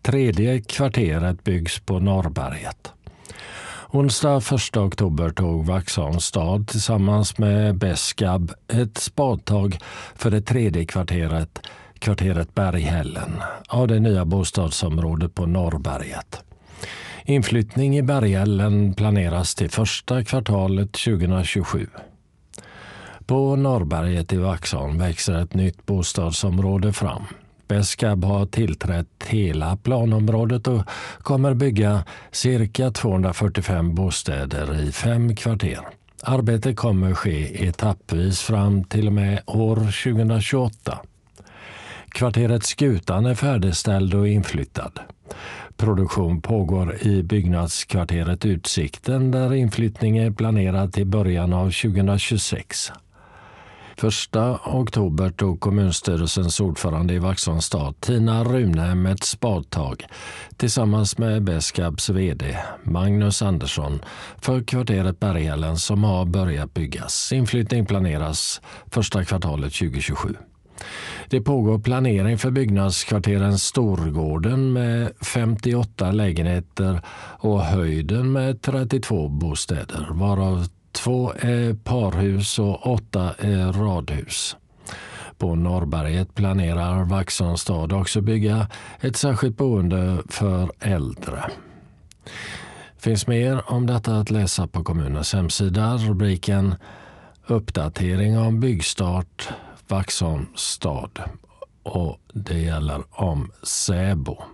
Tredje kvarteret byggs på Norrberget. Onsdag 1 oktober tog Vaxholms stad tillsammans med Beskab ett spadtag för det tredje kvarteret Berghällen av det nya bostadsområdet på Norrberget. Inflyttning i Berghällen planeras till första kvartalet 2027. På Norrberget i Vaxholm växer ett nytt bostadsområde fram. Beskab har tillträtt hela planområdet och kommer bygga cirka 245 bostäder i 5 kvarter. Arbetet kommer ske etappvis fram till och med år 2028. Kvarteret Skutan är färdigställd och inflyttad. Produktion pågår i byggnadskvarteret Utsikten där inflyttning är planerad till början av 2026. 1 oktober tog kommunstyrelsens ordförande i Vaxholms stad Tina Runhem ett spadtag tillsammans med Beskabs vd Magnus Andersson för kvarteret Berghällen som har börjat byggas. Inflyttning planeras första kvartalet 2027. Det pågår planering för byggnadskvarteren Storgården med 58 lägenheter och Höjden med 32 bostäder, varav 2 är parhus och 8 är radhus. På Norrberget planerar Vaxholms stad också bygga ett särskilt boende för äldre. Finns mer om detta att läsa på kommunens hemsida. Rubriken Uppdatering om byggstart Vaxholms stad, och det gäller om Säbo.